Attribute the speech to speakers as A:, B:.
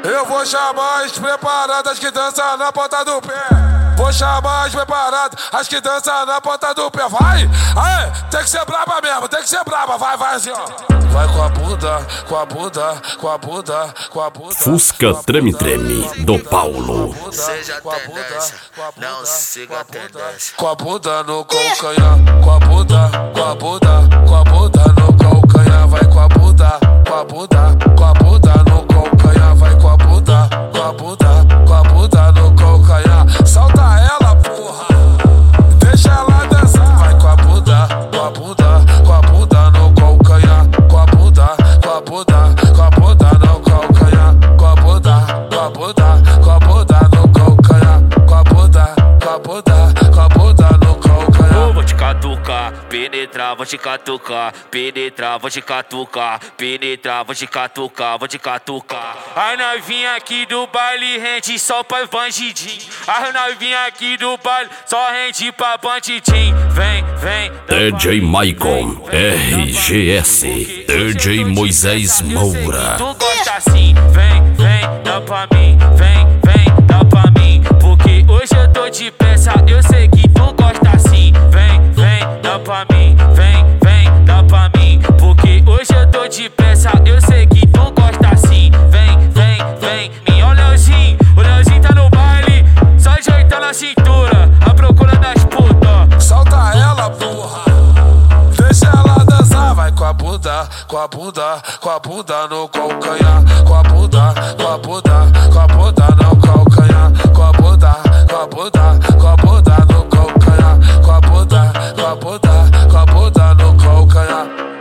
A: Eu vou chamar as preparadas que dançam na ponta do pé. Vou chamar as preparadas, as que dançam na ponta do pé. Vai! Aê, tem que ser braba mesmo, tem que ser braba. Vai, vai assim, ó. Vai com a bunda, com a bunda, com a bunda, com a bunda.
B: Fusca Treme Treme, do Paulo.
C: Seja tendência, não siga a tendência.
A: Com a bunda no calcanhar, com a bunda, com a bunda, com a bunda no calcanhar. Vai com a bunda, com a bunda, com a bunda no calcanhar. Vai com a bunda, com a bunda, com a bunda no calcanhar. Solta ela, porra, deixa ela dançar. Vai com a bunda, com a bunda, com a bunda no calcanhar. Com a bunda, com a bunda, com a bunda no calcanhar. Com a bunda, com a bunda, com a bunda no calcanhar. Com a bunda, com a bunda, com a bunda no calcanhar.
C: Vou te catucar, penetrar, vou te catucar, penetrar, vou te catucar, penetrar, vou te catucar, vou te catucar. Ai, novinha aqui do baile rende só pra bandidinho. Ai, novinha aqui do baile só rende pra bandidinho. Vem, vem.
B: DJ Maicon, RGS, DJ Moisés Moura.
C: Tu gosta assim, vem, vem, dá pra mim, vem, vem, dá pra mim. Porque hoje eu tô de peça, eu sei que tu gosta assim. Vem, vem, dá pra mim, vem, vem, dá pra mim. Porque hoje eu tô de peça, eu sei que tu gosta assim. Vem, vem, vem, minha o Leozinho tá no baile, só ajeitando a cintura, à procura das putas.
A: Solta ela, porra, deixa ela dançar. Vai com a bunda, com a bunda, com a bunda no calcanhar. Com a bunda, com a bunda, com a bunda no calcanhar. Com a bunda, com a bunda, com a bunda no calcanhar. Com a bunda, com a bunda, com a bunda no calcanhar.